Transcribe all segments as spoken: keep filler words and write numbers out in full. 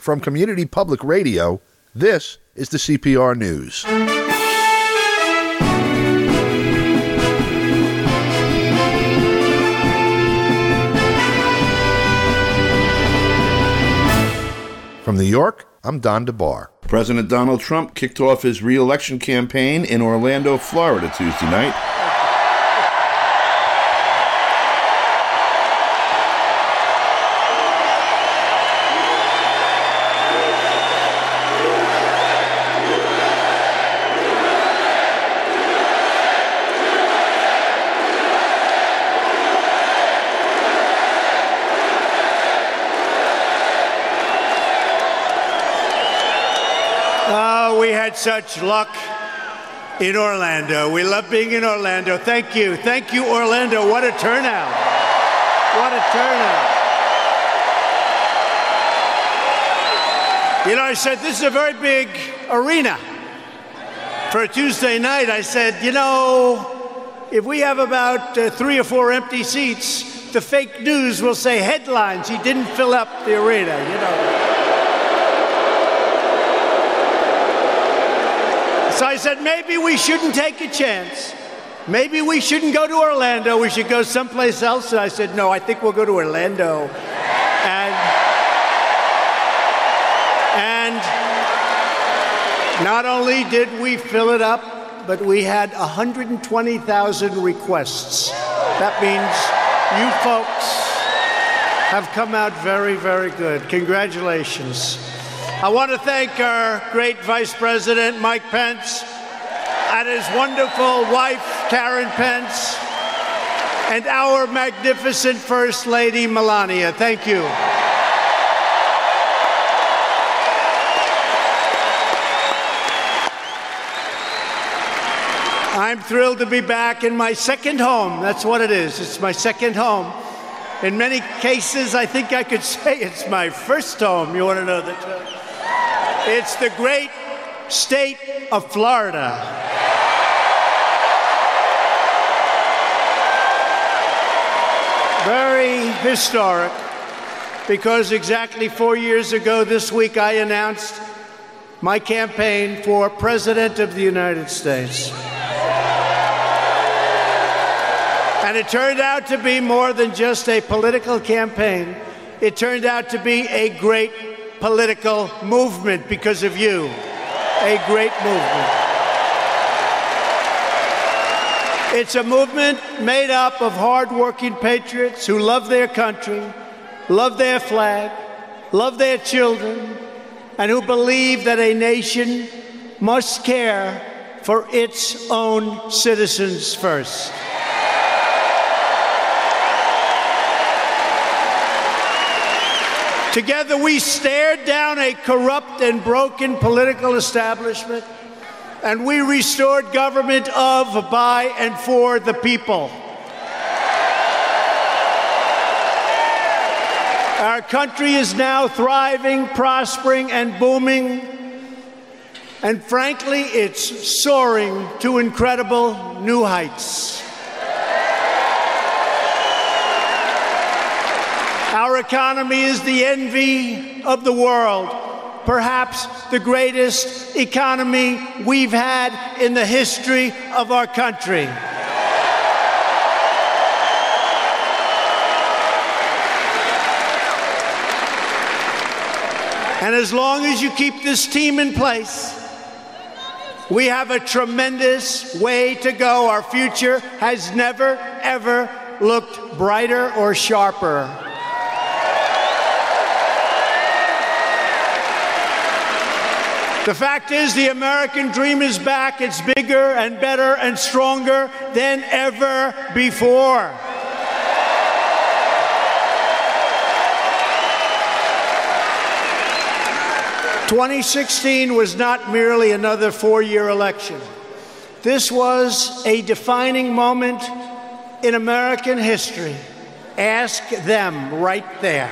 From Community Public Radio, this is the C P R News. From New York, I'm Don DeBar. President Donald Trump kicked off his re-election campaign in Orlando, Florida Tuesday night. Such luck in Orlando. We love being in Orlando. Thank you. Thank you, Orlando. What a turnout. What a turnout. You know, I said, this is a very big arena for a Tuesday night. I said, you know, if we have about uh, three or four empty seats, the fake news will say headlines. He didn't fill up the arena, you know. So I said, maybe we shouldn't take a chance. Maybe we shouldn't go to Orlando. We should go someplace else. And I said, no, I think we'll go to Orlando. And, and not only did we fill it up, but we had one hundred twenty thousand requests. That means you folks have come out very, very good. Congratulations. I want to thank our great Vice President, Mike Pence, and his wonderful wife, Karen Pence, and our magnificent First Lady, Melania. Thank you. I'm thrilled to be back in my second home. That's what it is. It's my second home. In many cases, I think I could say it's my first home. You want to know the truth? It's the great state of Florida. Very historic, because exactly four years ago this week I announced my campaign for President of the United States. And it turned out to be more than just a political campaign. It turned out to be a great political movement because of you. A great movement. It's a movement made up of hardworking patriots who love their country, love their flag, love their children, and who believe that a nation must care for its own citizens first. Together, we stared down a corrupt and broken political establishment, and we restored government of, by, and for the people. Our country is now thriving, prospering, and booming, and frankly, it's soaring to incredible new heights. Our economy is the envy of the world, perhaps the greatest economy we've had in the history of our country. And as long as you keep this team in place, we have a tremendous way to go. Our future has never, ever looked brighter or sharper. The fact is, the American dream is back. It's bigger and better and stronger than ever before. twenty sixteen was not merely another four-year election. This was a defining moment in American history. Ask them right there.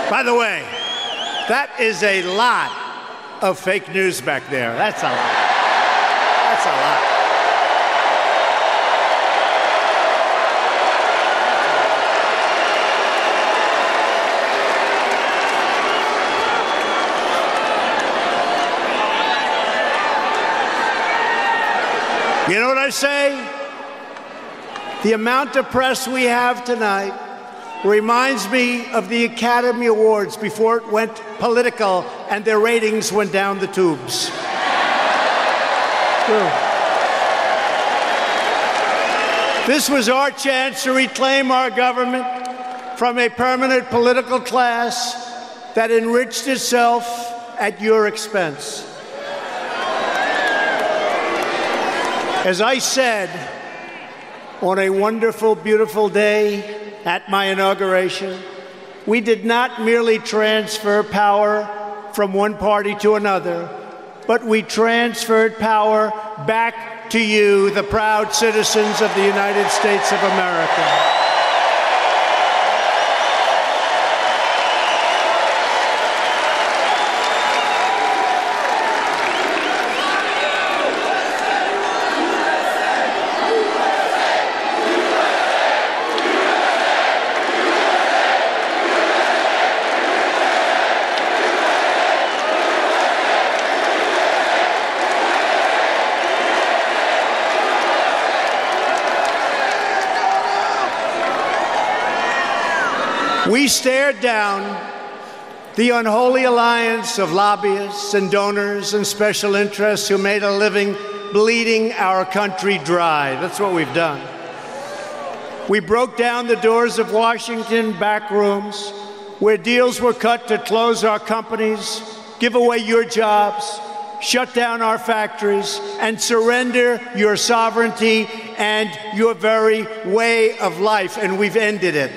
By the way, that is a lot of fake news back there. That's a lot. That's a lot. You know what I say? The amount of press we have tonight reminds me of the Academy Awards before it went political and their ratings went down the tubes. True. This was our chance to reclaim our government from a permanent political class that enriched itself at your expense. As I said, on a wonderful, beautiful day at my inauguration, we did not merely transfer power from one party to another, but we transferred power back to you, the proud citizens of the United States of America. We stared down the unholy alliance of lobbyists and donors and special interests who made a living bleeding our country dry. That's what we've done. We broke down the doors of Washington back rooms where deals were cut to close our companies, give away your jobs, shut down our factories, and surrender your sovereignty and your very way of life. And we've ended it.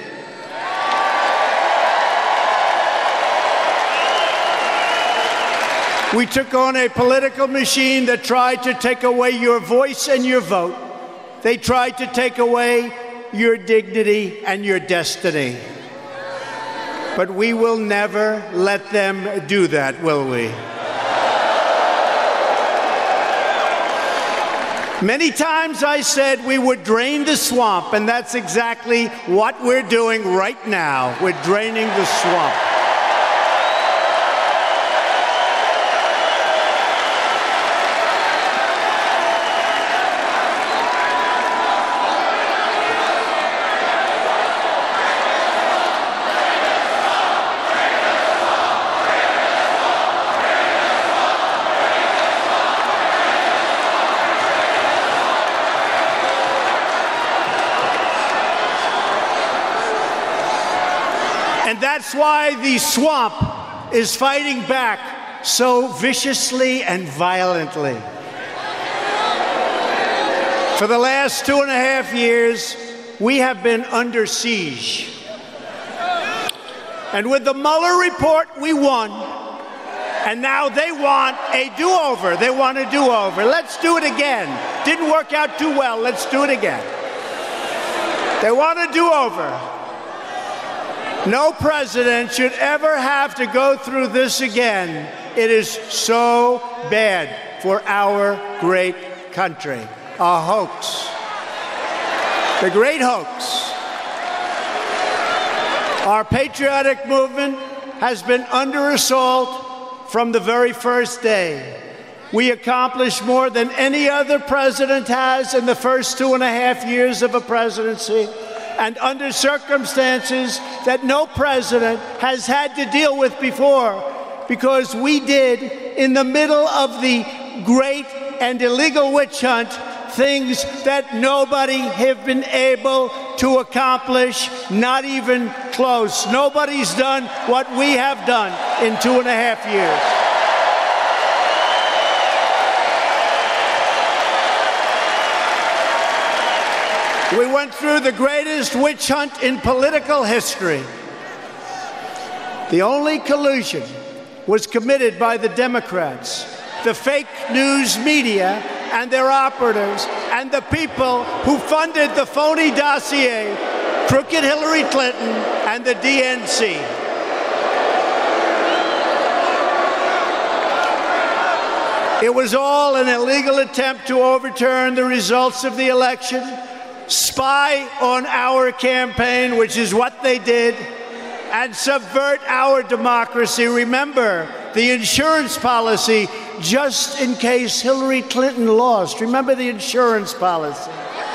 We took on a political machine that tried to take away your voice and your vote. They tried to take away your dignity and your destiny. But we will never let them do that, will we? Many times I said we would drain the swamp, and that's exactly what we're doing right now. We're draining the swamp. And that's why the swamp is fighting back so viciously and violently. For the last two and a half years, we have been under siege. And with the Mueller report, we won. And now they want a do-over. They want a do-over. Let's do it again. Didn't work out too well. Let's do it again. They want a do-over. No president should ever have to go through this again. It is so bad for our great country. A hoax. The great hoax. Our patriotic movement has been under assault from the very first day. We accomplished more than any other president has in the first two and a half years of a presidency, and under circumstances that no president has had to deal with before, because we did, in the middle of the great and illegal witch hunt, things that nobody have been able to accomplish, not even close. Nobody's done what we have done in two and a half years. We went through the greatest witch hunt in political history. The only collusion was committed by the Democrats, the fake news media, and their operatives, and the people who funded the phony dossier, crooked Hillary Clinton, and the D N C. It was all an illegal attempt to overturn the results of the election, spy on our campaign, which is what they did, and subvert our democracy. Remember the insurance policy, just in case Hillary Clinton lost. Remember the insurance policy.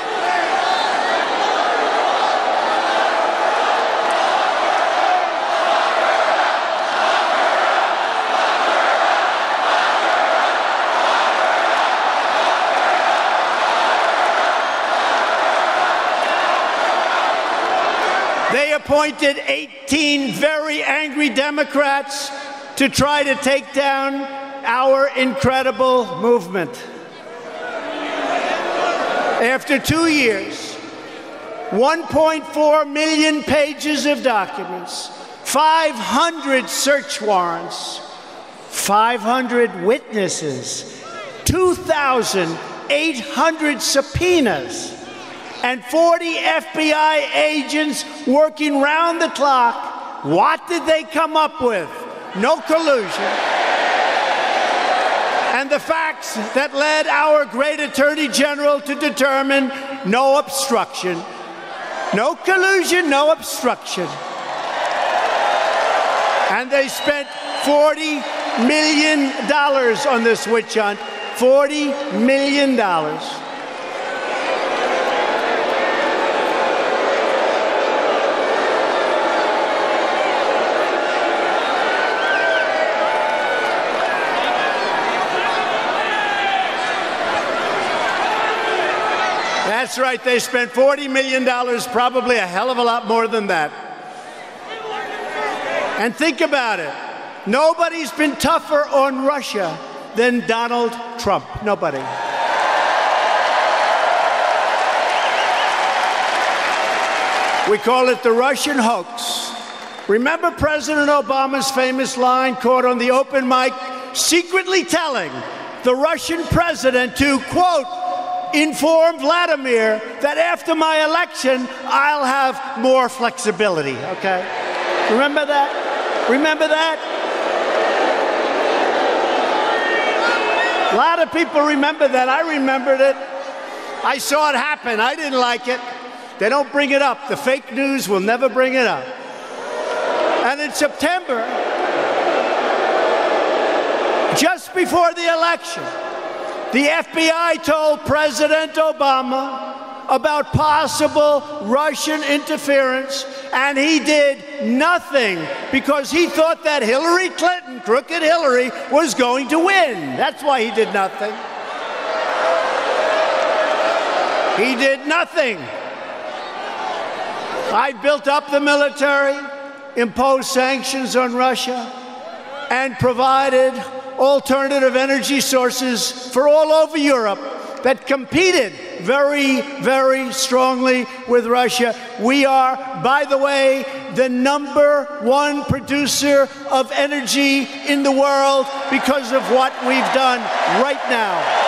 They appointed eighteen very angry Democrats to try to take down our incredible movement. After two years, one point four million pages of documents, five hundred search warrants, five hundred witnesses, two thousand eight hundred subpoenas, and forty F B I agents working round the clock. What did they come up with? No collusion. And the facts that led our great Attorney General to determine no obstruction. No collusion, no obstruction. And they spent forty million dollars on this witch hunt. forty million dollars. That's right, they spent forty million dollars, probably a hell of a lot more than that. And think about it. Nobody's been tougher on Russia than Donald Trump. Nobody. We call it the Russian hoax. Remember President Obama's famous line caught on the open mic, secretly telling the Russian president to, quote, inform Vladimir that after my election, I'll have more flexibility, okay? Remember that? Remember that? A lot of people remember that. I remembered it. I saw it happen. I didn't like it. They don't bring it up. The fake news will never bring it up. And in September, just before the election, the F B I told President Obama about possible Russian interference, and he did nothing because he thought that Hillary Clinton, crooked Hillary, was going to win. That's why he did nothing. He did nothing. I built up the military, imposed sanctions on Russia, and provided alternative energy sources for all over Europe that competed very, very strongly with Russia. We are, by the way, the number one producer of energy in the world because of what we've done right now.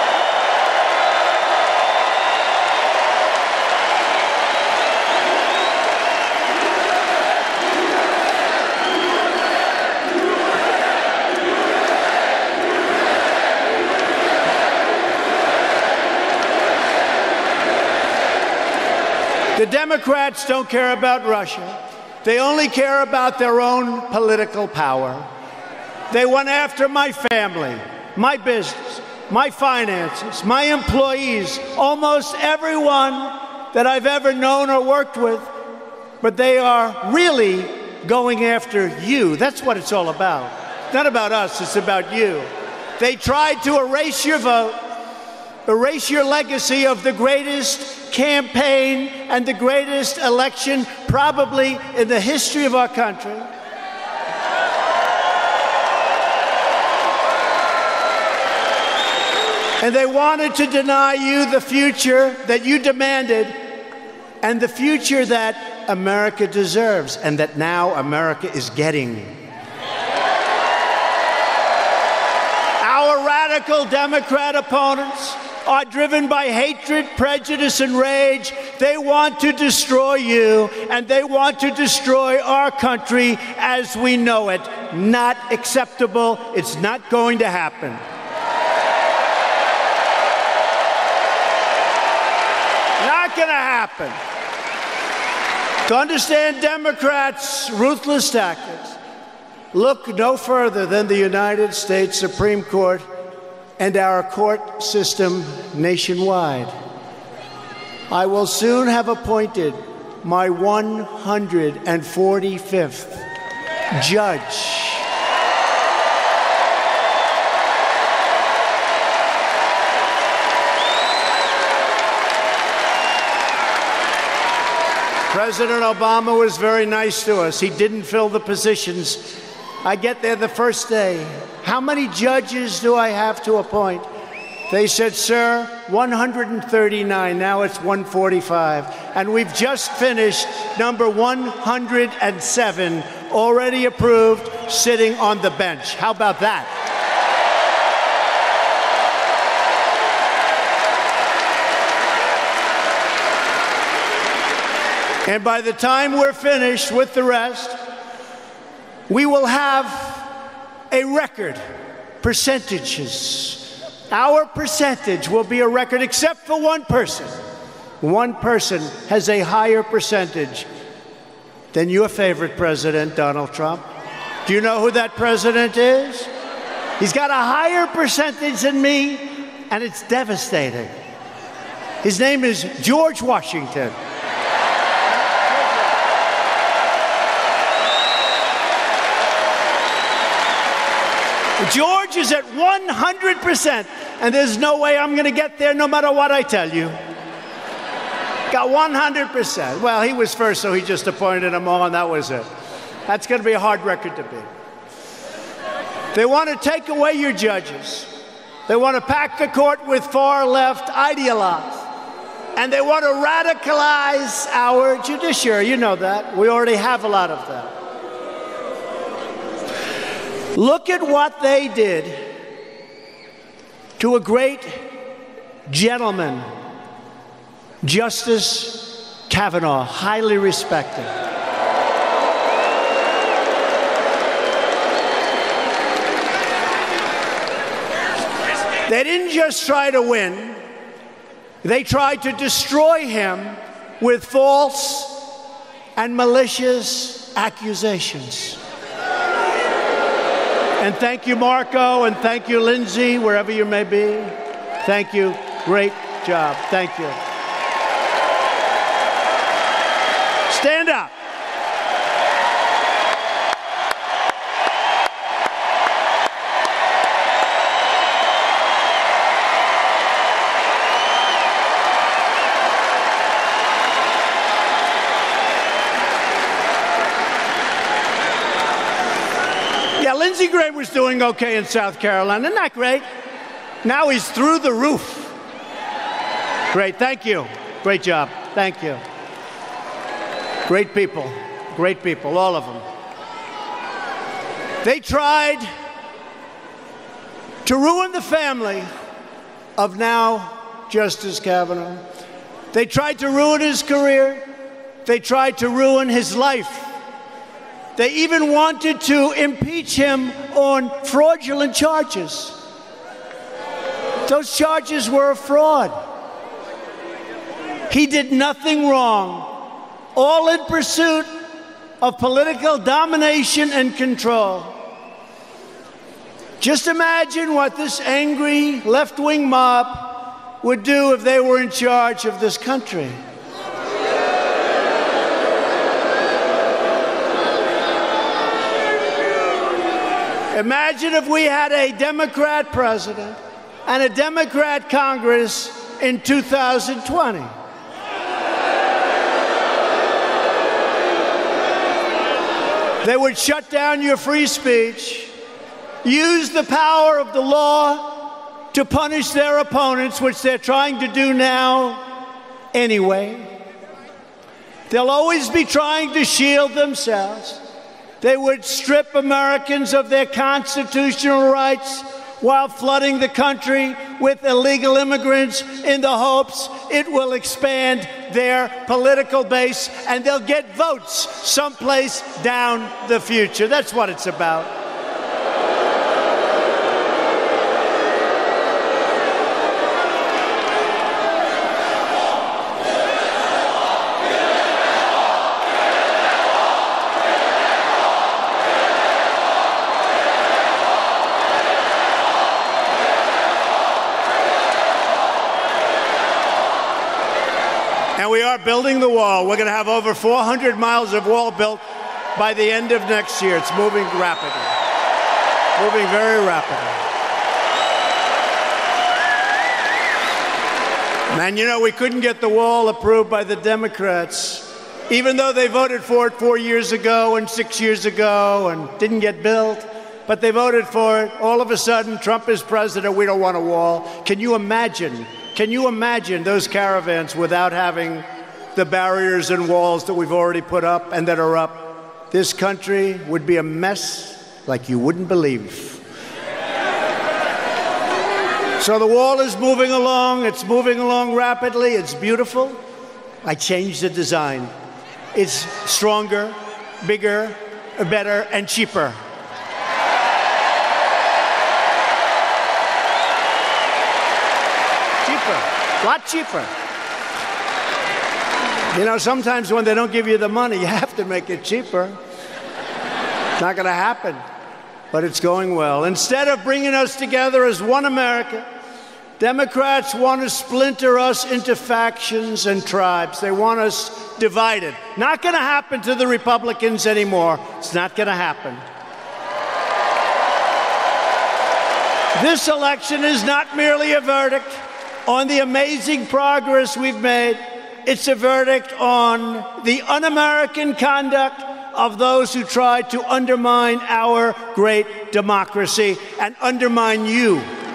The Democrats don't care about Russia. They only care about their own political power. They went after my family, my business, my finances, my employees, almost everyone that I've ever known or worked with. But they are really going after you. That's what it's all about. It's not about us, it's about you. They tried to erase your vote, erase your legacy of the greatest campaign and the greatest election probably in the history of our country. And they wanted to deny you the future that you demanded and the future that America deserves and that now America is getting. Our radical Democrat opponents are driven by hatred, prejudice, and rage. They want to destroy you, and they want to destroy our country as we know it. Not acceptable. It's not going to happen. to happen. To understand Democrats' ruthless tactics, look no further than the United States Supreme Court and our court system nationwide. I will soon have appointed my one hundred forty-fifth judge. President Obama was very nice to us. He didn't fill the positions. I get there the first day. How many judges do I have to appoint? They said, sir, one hundred thirty-nine. Now it's one forty-five. And we've just finished number one hundred seven, already approved, sitting on the bench. How about that? And by the time we're finished with the rest, we will have a record percentages. Our percentage will be a record, except for one person. One person has a higher percentage than your favorite president, Donald Trump. Do you know who that president is? He's got a higher percentage than me, and it's devastating. His name is George Washington. George is at one hundred percent, and there's no way I'm going to get there no matter what I tell you. Got one hundred percent. Well, he was first, so he just appointed them all, and that was it. That's going to be a hard record to beat. They want to take away your judges. They want to pack the court with far-left ideologues. And they want to radicalize our judiciary. You know that. We already have a lot of that. Look at what they did to a great gentleman, Justice Kavanaugh, highly respected. They didn't just try to win, they tried to destroy him with false and malicious accusations. And thank you, Marco, and thank you, Lindsay, wherever you may be. Thank you. Great job. Thank you. Stand up. Lindsey Graham was doing okay in South Carolina. Isn't that great? Now he's through the roof. Great. Thank you. Great job. Thank you. Great people. Great people. All of them. They tried to ruin the family of now Justice Kavanaugh. They tried to ruin his career. They tried to ruin his life. They even wanted to impeach him on fraudulent charges. Those charges were a fraud. He did nothing wrong, all in pursuit of political domination and control. Just imagine what this angry left-wing mob would do if they were in charge of this country. Imagine if we had a Democrat president and a Democrat Congress in two thousand twenty. They would shut down your free speech, use the power of the law to punish their opponents, which they're trying to do now anyway. They'll always be trying to shield themselves. They would strip Americans of their constitutional rights while flooding the country with illegal immigrants in the hopes it will expand their political base and they'll get votes someplace down the future. That's what it's about. are building the wall. We're going to have over four hundred miles of wall built by the end of next year. It's moving rapidly. Moving very rapidly. And you know, we couldn't get the wall approved by the Democrats, even though they voted for it four years ago and six years ago and didn't get built. But they voted for it. All of a sudden, Trump is president. We don't want a wall. Can you imagine? Can you imagine those caravans without having the barriers and walls that we've already put up and that are up? This country would be a mess like you wouldn't believe. So the wall is moving along. It's moving along rapidly. It's beautiful. I changed the design. It's stronger, bigger, better, and cheaper. Cheaper. A lot cheaper. You know, sometimes when they don't give you the money, you have to make it cheaper. It's not going to happen. But it's going well. Instead of bringing us together as one America, Democrats want to splinter us into factions and tribes. They want us divided. Not going to happen to the Republicans anymore. It's not going to happen. This election is not merely a verdict on the amazing progress we've made. It's a verdict on the un-American conduct of those who tried to undermine our great democracy and undermine you.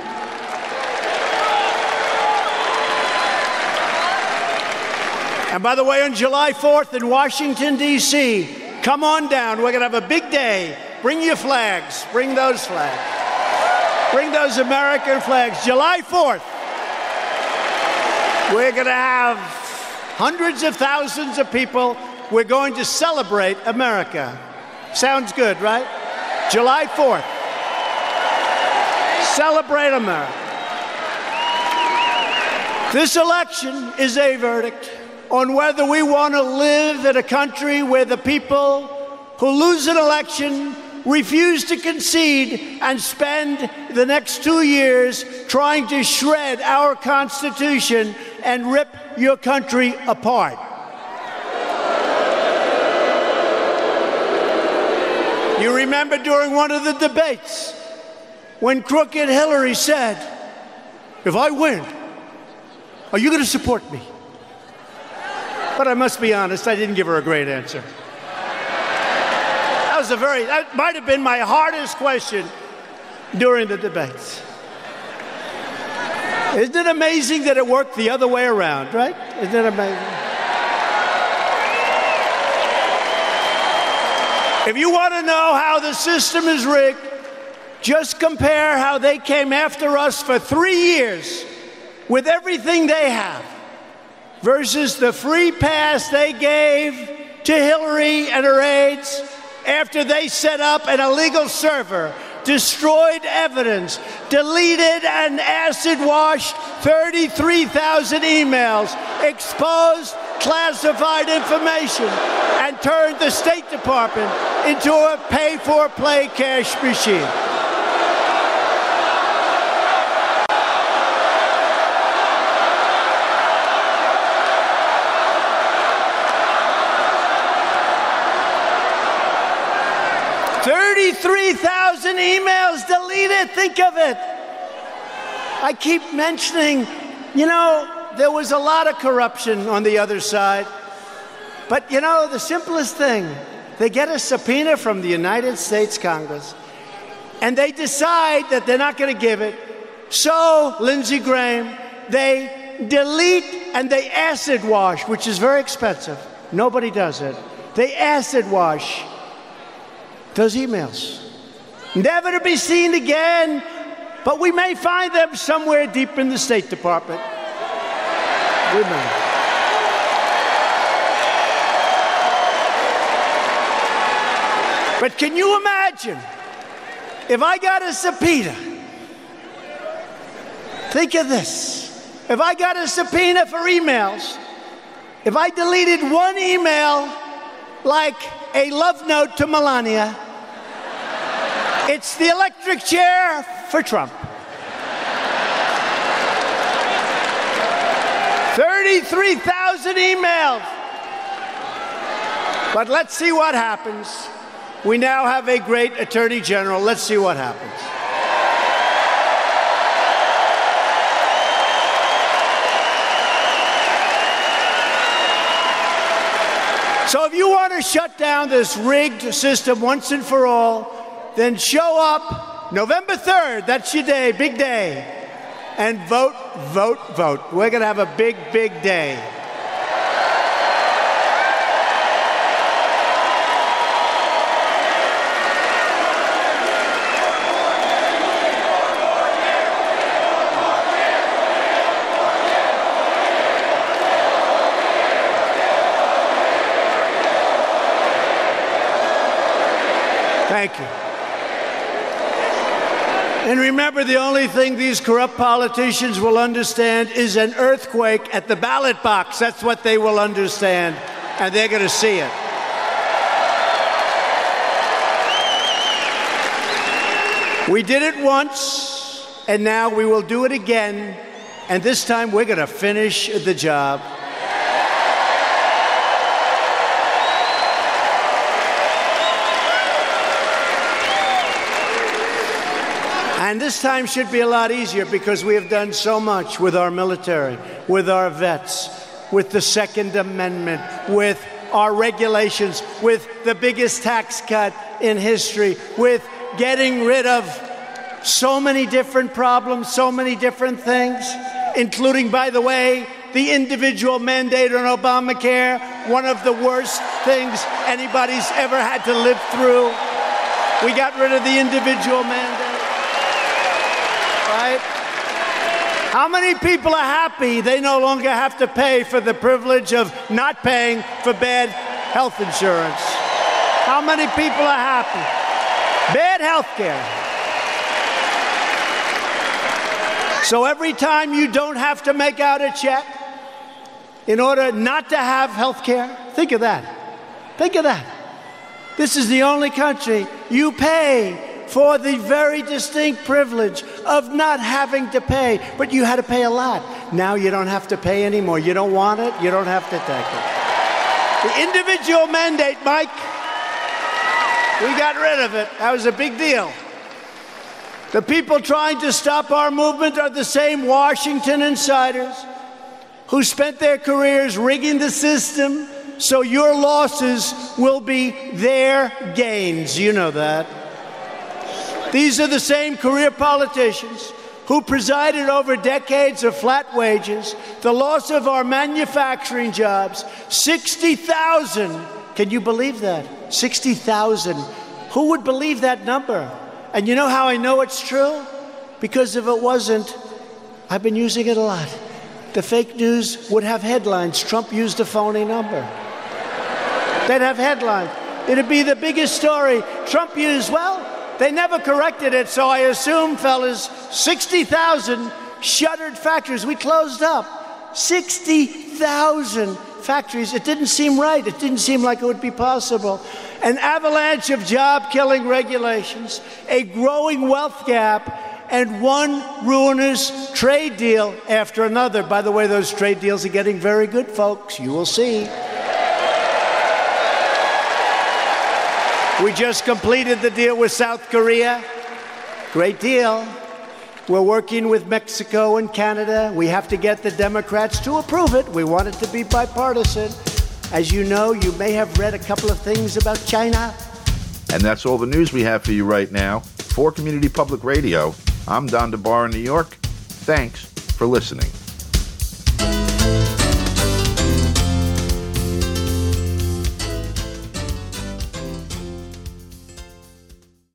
And by the way, on July fourth in Washington, D C, come on down. We're going to have a big day. Bring your flags. Bring those flags. Bring those American flags. July fourth, we're going to have hundreds of thousands of people. We're going to celebrate America. Sounds good, right? July fourth. Celebrate America. This election is a verdict on whether we want to live in a country where the people who lose an election refuse to concede and spend the next two years trying to shred our Constitution and rip your country apart. You remember during one of the debates when crooked Hillary said, if I win, are you going to support me? But I must be honest, I didn't give her a great answer. That was a very, that might have been my hardest question during the debates. Isn't it amazing that it worked the other way around, right? Isn't it amazing? If you want to know how the system is rigged, just compare how they came after us for three years with everything they have versus the free pass they gave to Hillary and her aides after they set up an illegal server, destroyed evidence, deleted and acid-washed thirty-three thousand emails, exposed classified information, and turned the State Department into a pay-for-play cash machine. thirty-three thousand emails deleted. Think of it. I keep mentioning, you know, there was a lot of corruption on the other side. But, you know, the simplest thing, they get a subpoena from the United States Congress, and they decide that they're not going to give it. So, Lindsey Graham, they delete and they acid wash, which is very expensive. Nobody does it. They acid wash those emails. Never to be seen again, but we may find them somewhere deep in the State Department. We may. But can you imagine if I got a subpoena? Think of this. If I got a subpoena for emails, if I deleted one email like a love note to Melania, it's the electric chair for Trump. thirty-three thousand thousand emails. But let's see what happens. We now have a great Attorney General. Let's see what happens. So if you want to shut down this rigged system once and for all, then show up November third, that's your day, big day, and vote, vote, vote. We're going to have a big, big day. Thank you. And remember, the only thing these corrupt politicians will understand is an earthquake at the ballot box. That's what they will understand, and they're going to see it. We did it once, and now we will do it again, and this time we're going to finish the job. And this time should be a lot easier because we have done so much with our military, with our vets, with the Second Amendment, with our regulations, with the biggest tax cut in history, with getting rid of so many different problems, so many different things, including, by the way, the individual mandate on Obamacare, one of the worst things anybody's ever had to live through. We got rid of the individual mandate. Right? How many people are happy they no longer have to pay for the privilege of not paying for bad health insurance? How many people are happy? Bad health care. So every time you don't have to make out a check in order not to have health care, think of that. Think of that. This is the only country you pay for the very distinct privilege of not having to pay. But you had to pay a lot. Now you don't have to pay anymore. You don't want it, you don't have to take it. The individual mandate, Mike, we got rid of it. That was a big deal. The people trying to stop our movement are the same Washington insiders who spent their careers rigging the system so your losses will be their gains. You know that. These are the same career politicians who presided over decades of flat wages, the loss of our manufacturing jobs, sixty thousand. Can you believe that? sixty thousand. Who would believe that number? And you know how I know it's true? Because if it wasn't, I've been using it a lot. The fake news would have headlines, Trump used a phony number. They'd have headlines. It'd be the biggest story. Trump used, well, they never corrected it, so I assume, fellas, sixty thousand shuttered factories. We closed up sixty thousand factories. It didn't seem right. It didn't seem like it would be possible. An avalanche of job-killing regulations, a growing wealth gap, and one ruinous trade deal after another. By the way, those trade deals are getting very good, folks. You will see. We just completed the deal with South Korea. Great deal. We're working with Mexico and Canada. We have to get the Democrats to approve it. We want it to be bipartisan. As you know, you may have read a couple of things about China. And that's all the news we have for you right now. For Community Public Radio, I'm Don DeBar in New York. Thanks for listening.